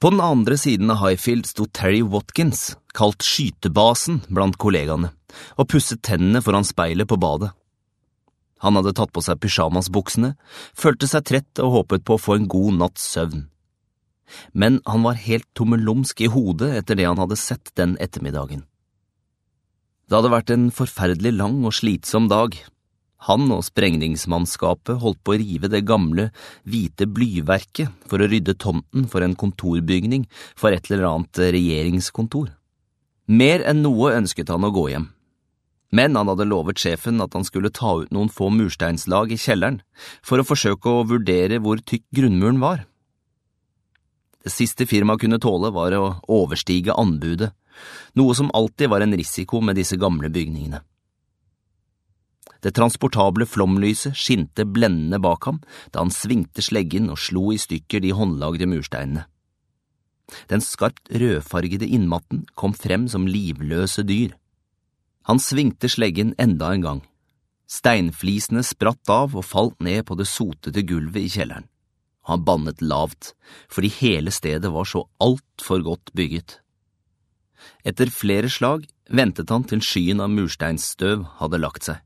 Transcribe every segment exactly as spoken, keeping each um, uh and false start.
På den andre siden av Highfield sto Terry Watkins, kalt skytebasen blant kollegaene, og pusset tennene foran speilet på badet. Han hadde tatt på seg pyjamasbuksene, følte seg trett og håpet på å få en god natts søvn. Men han var helt tommelumsk i hodet etter det han hadde sett den ettermiddagen. Det hadde vært en forferdelig lang og slitsom dag. Han og sprengningsmannskapet holdt på å rive det gamle, hvite blyverket for å rydde tomten for en kontorbygning for et eller annet regjeringskontor. Mer enn noe ønsket han å gå hjem. Men han hadde lovet sjefen at han skulle ta ut noen få mursteinslag i kjelleren for å forsøke å vurdere hvor tykk grunnmuren var. Det siste firmaet kunne tåle var å overstige anbudet, noe som alltid var en risiko med disse gamle bygningene. Det transportable flomlyset skinte blendende bak ham da han svingte sleggen og slo i stykker de håndlagde mursteinene. Den skarpt rødfargede innmatten kom frem som livløse dyr. Han svingte sleggen enda en gang. Steinflisene spratt av og falt ned på det sotete gulvet i kjelleren. Han bannet lavt, fordi hele stedet var så alt for godt bygget. Etter flere slag ventet han til skyen av mursteinsstøv hadde lagt seg.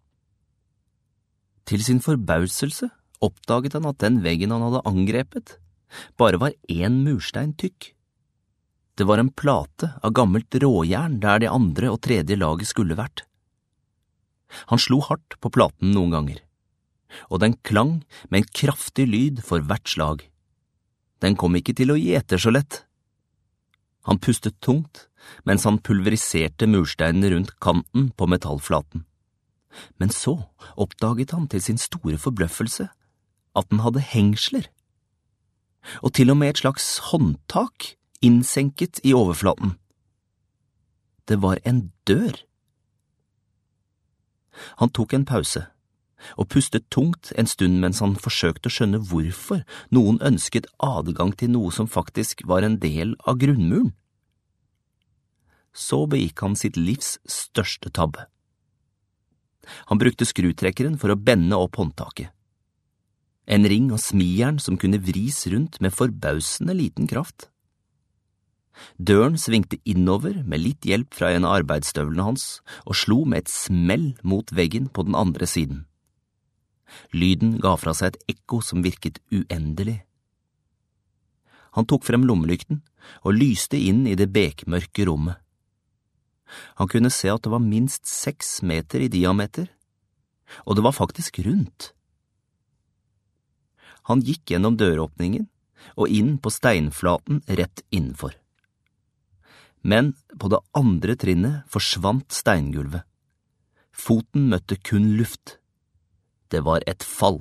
Til sin forbauselse oppdaget han at den veggen han hadde angrepet bare var én murstein tykk. Det var en plate av gammelt råjern der det andre og tredje laget skulle vært. Han slo hardt på platen noen ganger, og den klang med en kraftig lyd for hvert slag. Den kom ikke til å gi etter så lett. Han pustet tungt mens han pulveriserte mursteinene rundt kanten på metallflaten. Men så oppdaget han til sin store forbløffelse at den hadde hengsler, og til og med et slags håndtak innsenket i overflaten. Det var en dør. Han tok en pause, og pustet tungt en stund mens han forsøkte å skjønne hvorfor noen ønsket adgang til noe som faktisk var en del av grunnmuren. Så begikk han sitt livs største tabbe. Han brukte skrutrekkeren for å bende opp håndtaket. En ring av smijern som kunne vris rundt med forbausende liten kraft. Døren svingte innover med litt hjelp fra en av arbeidsstøvlene hans og slo med et smell mot veggen på den andre siden. Lyden ga fra seg et ekko som virket uendelig. Han tok frem lommelykten og lyste inn i det bekmørke rommet. Han kunne se at det var minst seks meter i diameter, og det var faktisk rundt. Han gikk gjennom døråpningen og inn på steinflaten rett innenfor. Men på det andre trinnet forsvant steingulvet. Foten møtte kun luft. Det var et fall.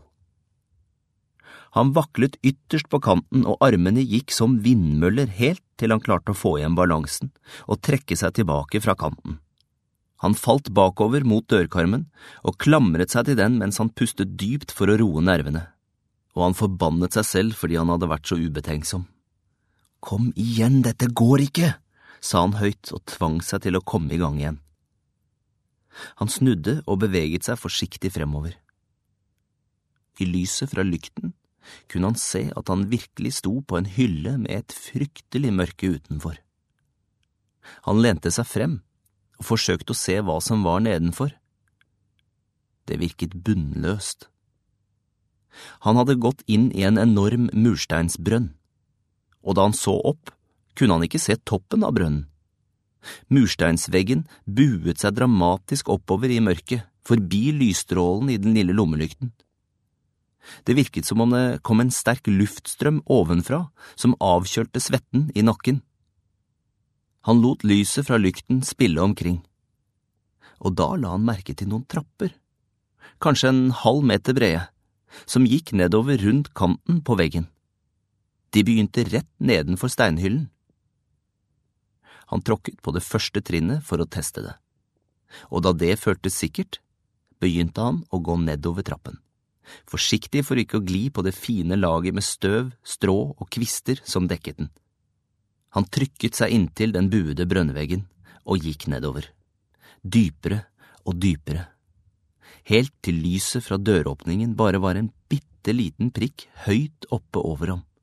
Han vaklet ytterst på kanten, og armene gikk som vindmøller helt til han klarte å få igjen balansen og trekke seg tilbake fra kanten. Han falt bakover mot dørkarmen og klamret seg til den mens han pustet dypt for å roe nervene, og han forbannet seg selv fordi han hadde vært så ubetenksom. «Kom igjen, dette går ikke!» sa han høyt og tvang seg til å komme i gang igjen. Han snudde og beveget seg forsiktig fremover. I lyset fra lykten kunne han se at han virkelig sto på en hylle med et fryktelig mørke utenfor. Han lente seg frem og forsøkte å se hva som var nedenfor. Det virket bunnløst. Han hadde gått inn i en enorm mursteinsbrønn, og da han så opp, kunne han ikke se toppen av brønnen. Mursteinsveggen buet seg dramatisk oppover i mørket, forbi lysstrålen i den lille lommelykten. Det virket som om det kom en sterk luftstrøm ovenfra, som avkjølte svetten i nakken. Han lot lyset fra lykten spille omkring, og da la han merke til noen trapper, kanskje en halv meter brede, som gikk nedover rundt kanten på veggen. De begynte rett nedenfor steinhyllen. Han tråkket på det første trinnet for å teste det, og da det føltes sikkert, begynte han å gå nedover trappen, forsiktig for ikke å gli på det fine laget med støv, strå og kvister som dekket den. Han trykket seg inntil den buede brønnveggen og gikk nedover, dypere og dypere, helt til lyset fra døråpningen bare var en bitte liten prikk høyt oppe over ham.